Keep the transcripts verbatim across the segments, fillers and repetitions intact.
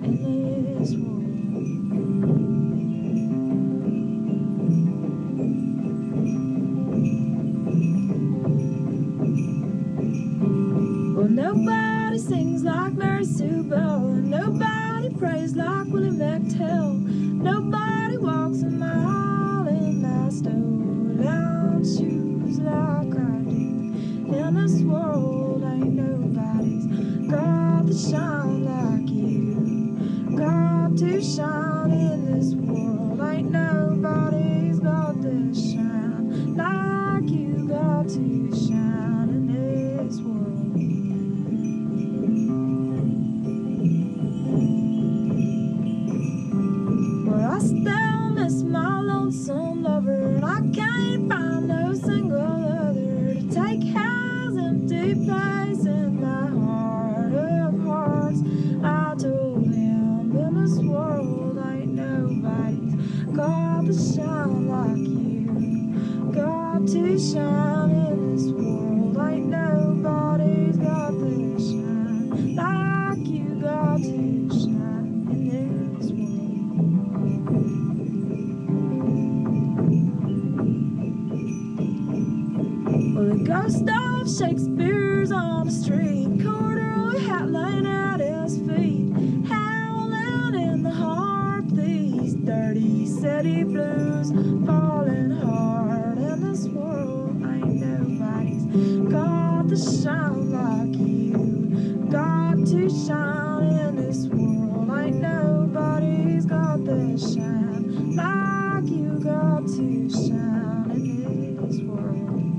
in this world. Well, nobody sings like Mary Sue Bell, and nobody prays like Willie McTell. Nobody walks a mile in my stone-down shoes like I do. In this world ain't nobody's got to shine like you. Got to shine in this world. Ain't nobody's got this shine like you. Got to shine in this world. Well, I still miss my lonesome lover, and I can't find no single other to take his empty place in my heart of hearts. I told him in this world ain't nobody's got to shine like you. Got to shine in this world. Ain't nobody's got to shine like you. Got to shine in this world. Well, the ghost of Shakespeare's on the street, corduroy hat laying at his feet, howling in the heart, these dirty city blues, falling hard in this world. Ain't nobody's got to shine like you. Got to shine in this world. Ain't nobody's got to shine like you. Got to shine in this world.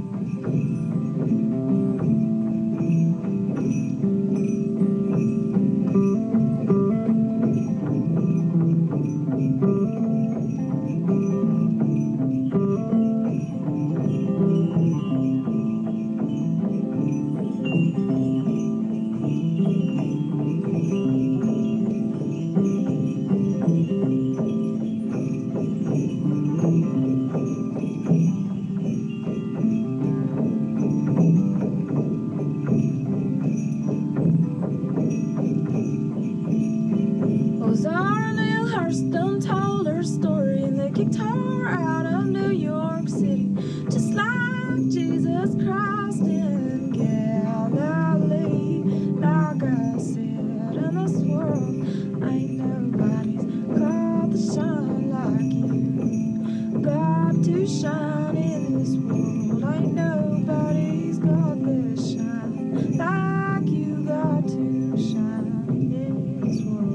Zara Neale Hurston told her story, and they kicked her out of New York City, just like Jesus Christ in Galilee. Like I said, in this world ain't nobody's got to shine like you. Got to shine in this world. Ain't nobody's got to shine like you. Got to shine in this world.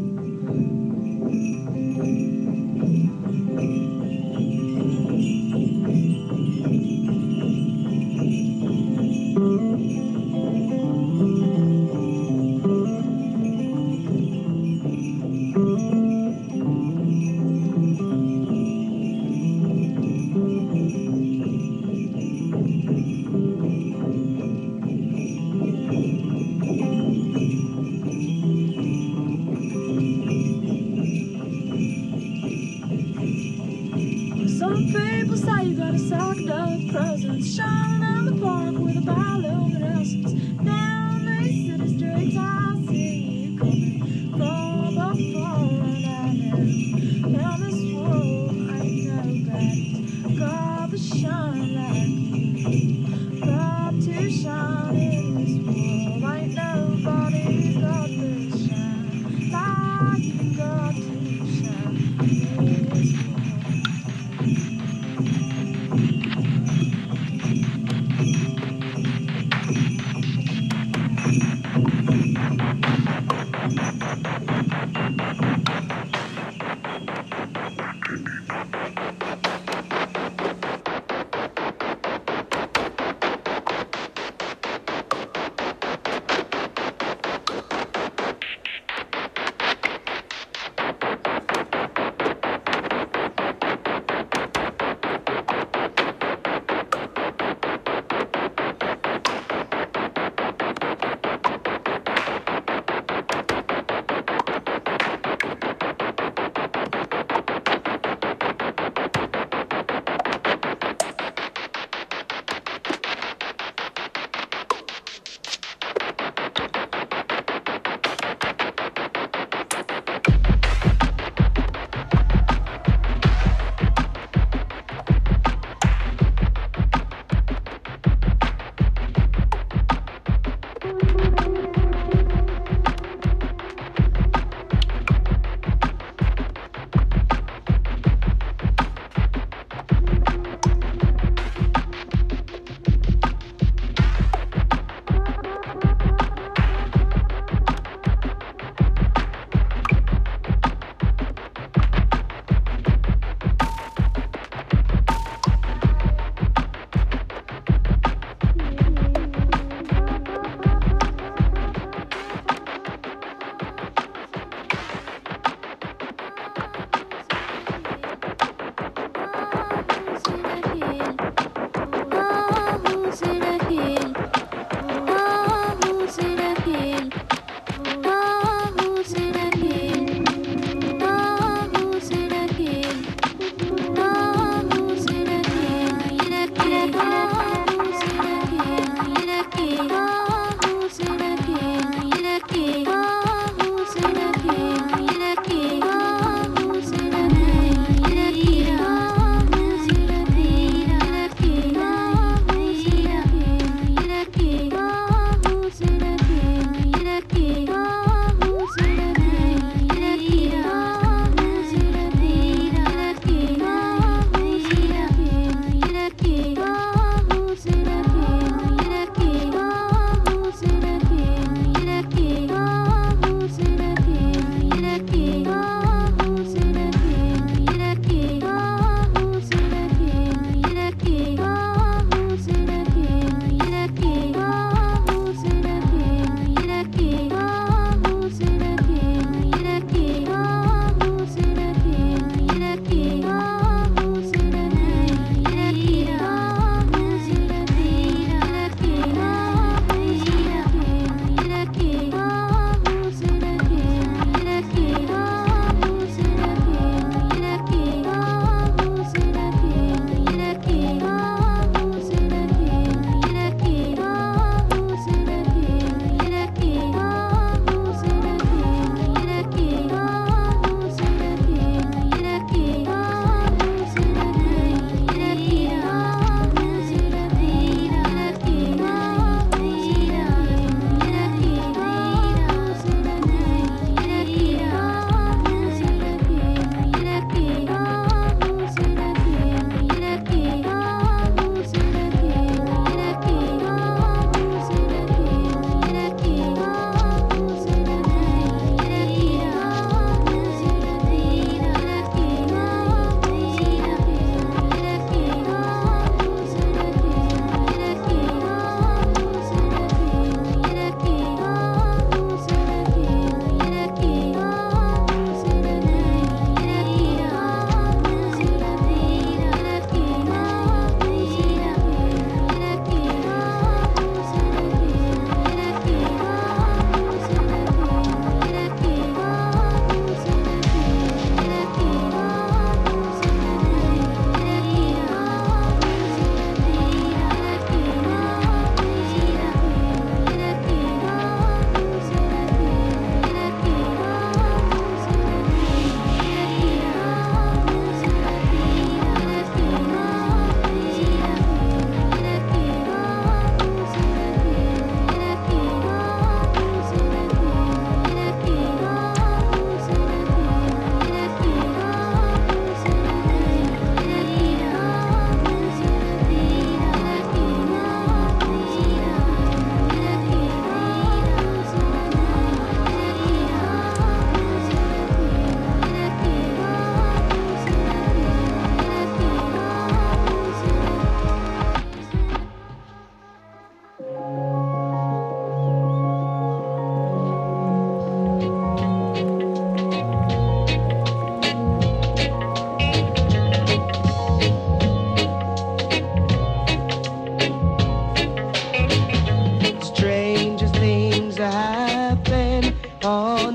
Some people say you got a psychedelic presence, shining in the park with a bioluminescence. Down these city streets I see you coming from afar, and I know in this world ain't nobody's got to shine like you. Got to shine in this world. Ain't nobody's got to shine like you. Got to shine in this world.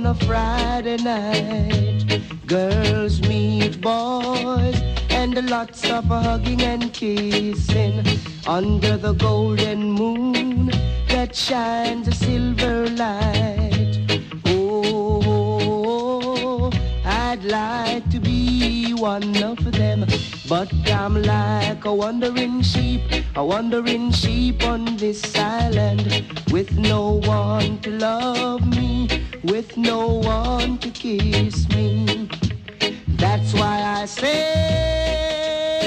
on a Friday night. Girls meet boys and lots of hugging and kissing under the golden moon that shines a silver light. Oh, I'd like to be one of them, but I'm like a wandering sheep, a wandering sheep on this island, with no one to love me, with no one to kiss me. That's why I say,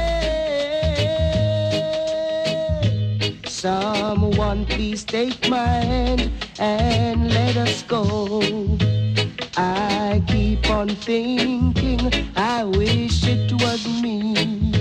someone please take my hand and let us go. I keep on thinking, I wish it was me.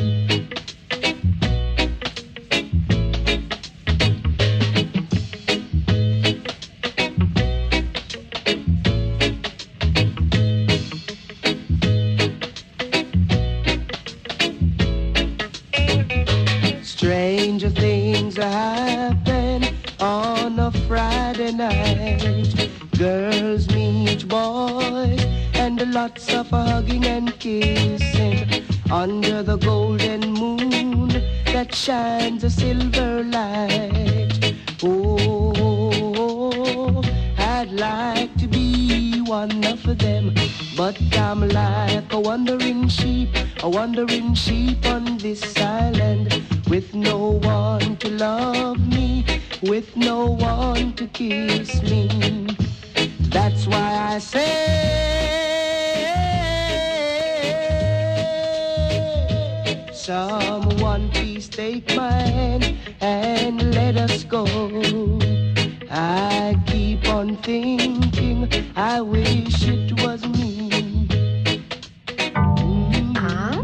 Stranger things happen on a Friday night. Girls meet boys and lots of hugging and kissing under the golden moon that shines a silver light. Oh, I'd like to be one of them, but I'm like a wandering sheep, a wandering sheep on this island, with no one to love me, with no one to kiss me. That's why I say, someone please take my hand and let us go. I keep on thinking, I wish it was me. A,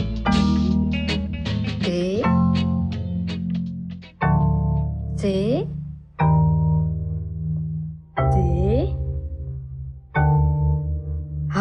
B, C, D, H,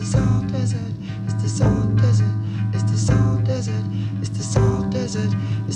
desert. It's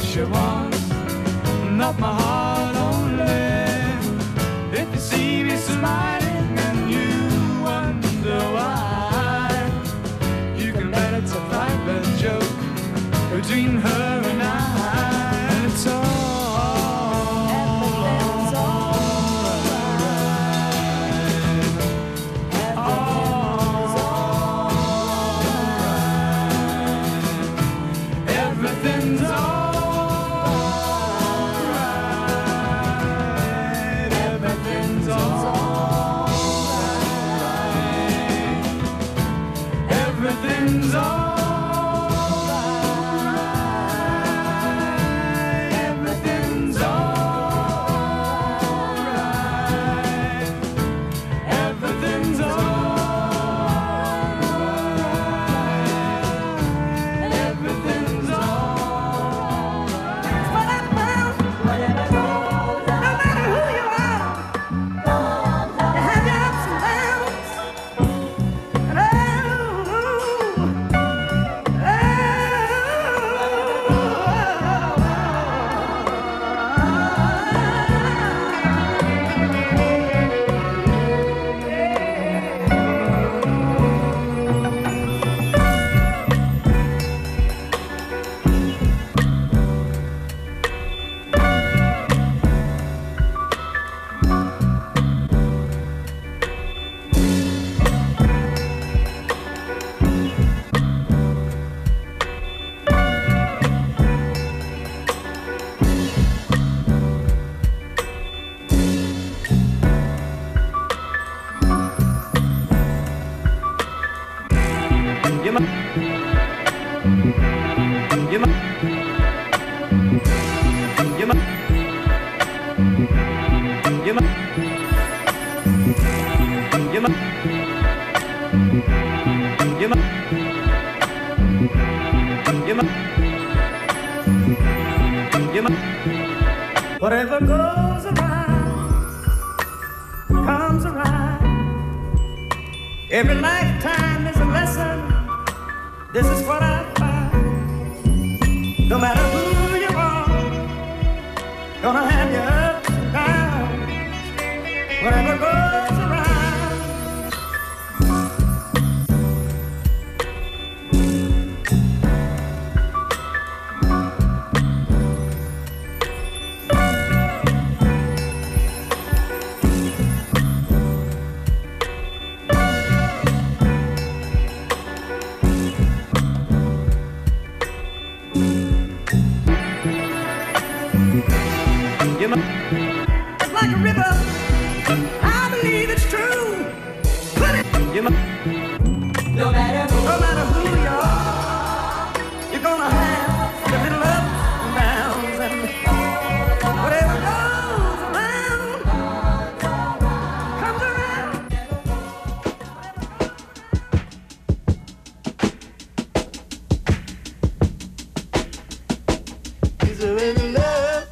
she wants, not my heart only. If you see me smiling and you wonder why, you can bet it's a private joke between her and I. And it's all, Everything's alright. everything's all. Everything's alright. Everything's alright. Everything's alright. Everything's alright. Whatever goes, no matter who you are, you have your ups and downs. And oh, You might, you might, you might, you might, you might, you might, you might, you might. whatever goes around comes around. Every lifetime is a lesson. This is what I find. No matter who you are, gonna have your ups and downs. Whatever goes around. You might, It's like a river. I believe it's true. Put it. you might, No matter who, no matter who you are, you're gonna have your little ups and downs, and whatever goes around comes around. Is there any love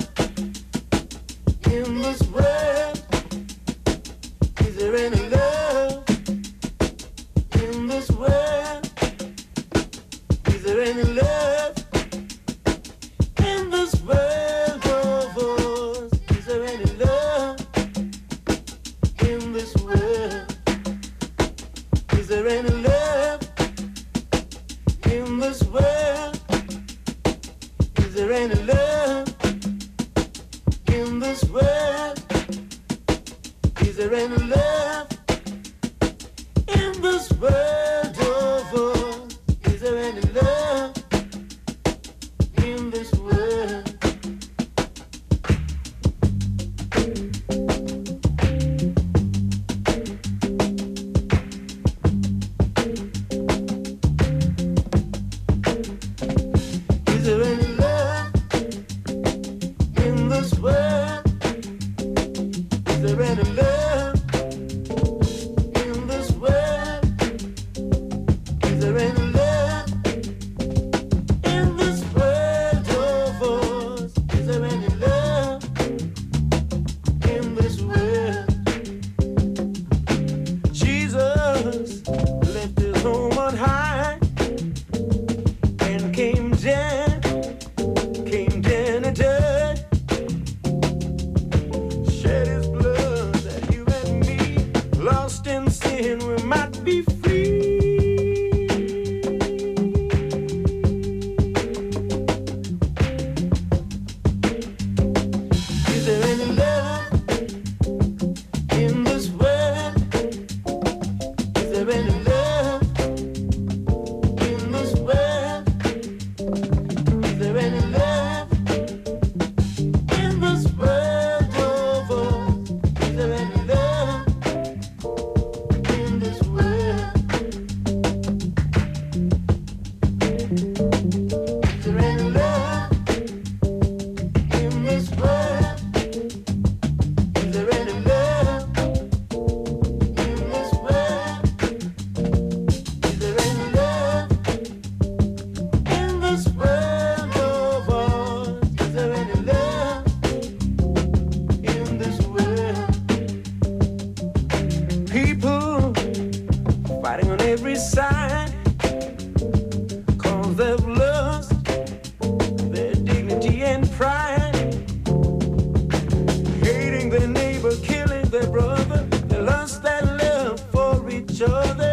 in this world? Is there any love in this world? Is there any love in this world of ours? Is there any love in this world? Is there any love in this world? Is there any love every side, cause they've lost their dignity and pride, hating their neighbor, killing their brother, they lost that love for each other.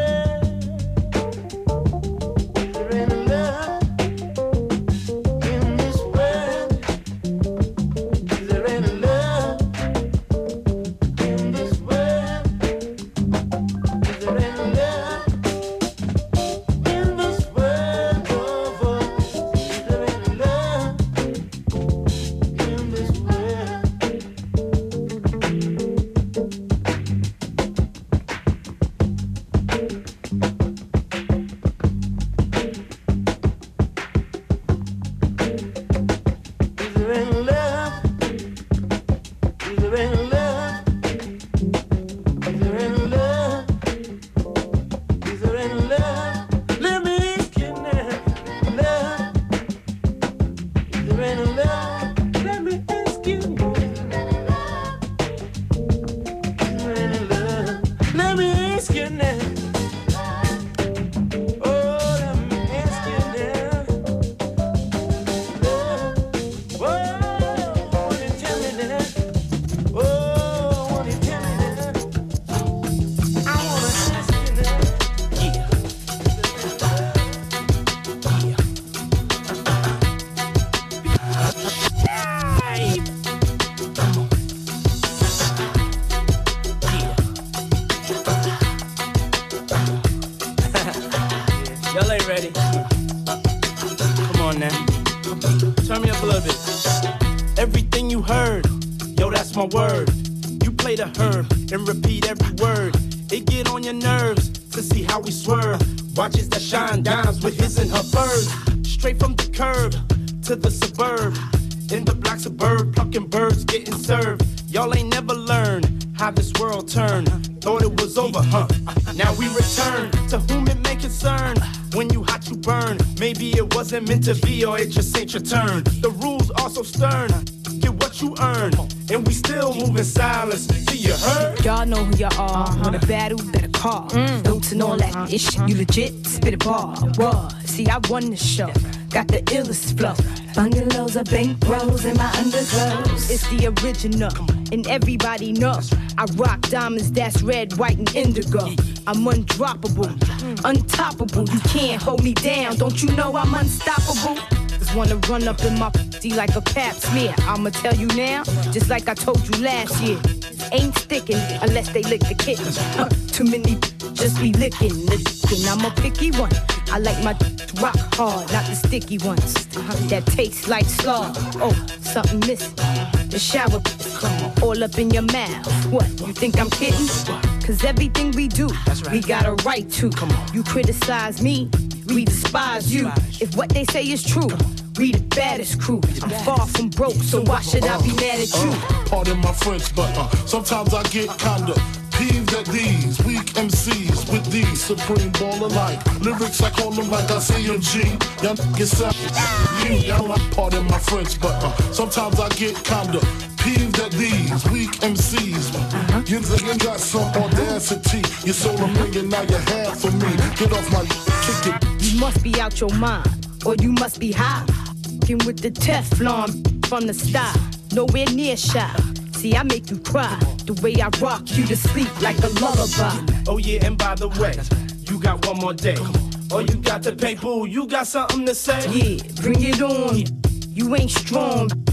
Word, you play the herb and repeat every word. It get on your nerves to see how we swerve. Watches that shine dimes with his and her birds. Straight from the curb to the suburb. In the black suburb, plucking birds getting served. Y'all ain't never learned how this world turned. Thought it was over, huh? Now we return to whom it may concern. When you hot, you burn. Maybe it wasn't meant to be, or it just ain't your turn. The rules are so stern. Get what you earn, and we still move in silence. Do you heard? Y'all know who y'all are. Uh-huh. Want a battle, better call. Mm. Notes and all that ish. You legit, spit a bar. Raw. See, I won the show. Got the illest flow. Bungalows are bankrolls in my underclothes. It's the original, and everybody knows. I rock diamonds that's red, white, and indigo. I'm undroppable, untoppable. You can't hold me down. Don't you know I'm unstoppable? Just wanna run up in my p***y like a pap smear. I'ma tell you now, just like I told you last year. Ain't sticking unless they lick the kitten. Huh, too many just be licking, licking. I'm a picky one. I like my to rock hard, not the sticky ones that taste like slaw. Oh, something missing. The shower all up in your mouth. What, you think I'm kidding? Cause everything we do, we got a right to. You criticize me, we despise you. If what they say is true, we the baddest crew. I'm far from broke, so why should I be mad at you? Uh, pardon my French, but uh, sometimes I get kinda peeved at these weak M Cs with these supreme baller like lyrics. I call them like I C M G. Y'all get sound. Y'all like pardon my French, but uh, sometimes I get kinda peeved at these weak M Cs. Uh-huh. You, you got some audacity. You sold a million, now you have for me. Get off my kick it. You must be out your mind, or you must be high. With the Teflon from the style, nowhere near shy. See, I make you cry the way I rock you to sleep like a lullaby. Oh yeah, and by the way, you got one more day. Oh, you got to pay, boo. You got something to say? Yeah, bring it on. You ain't strong.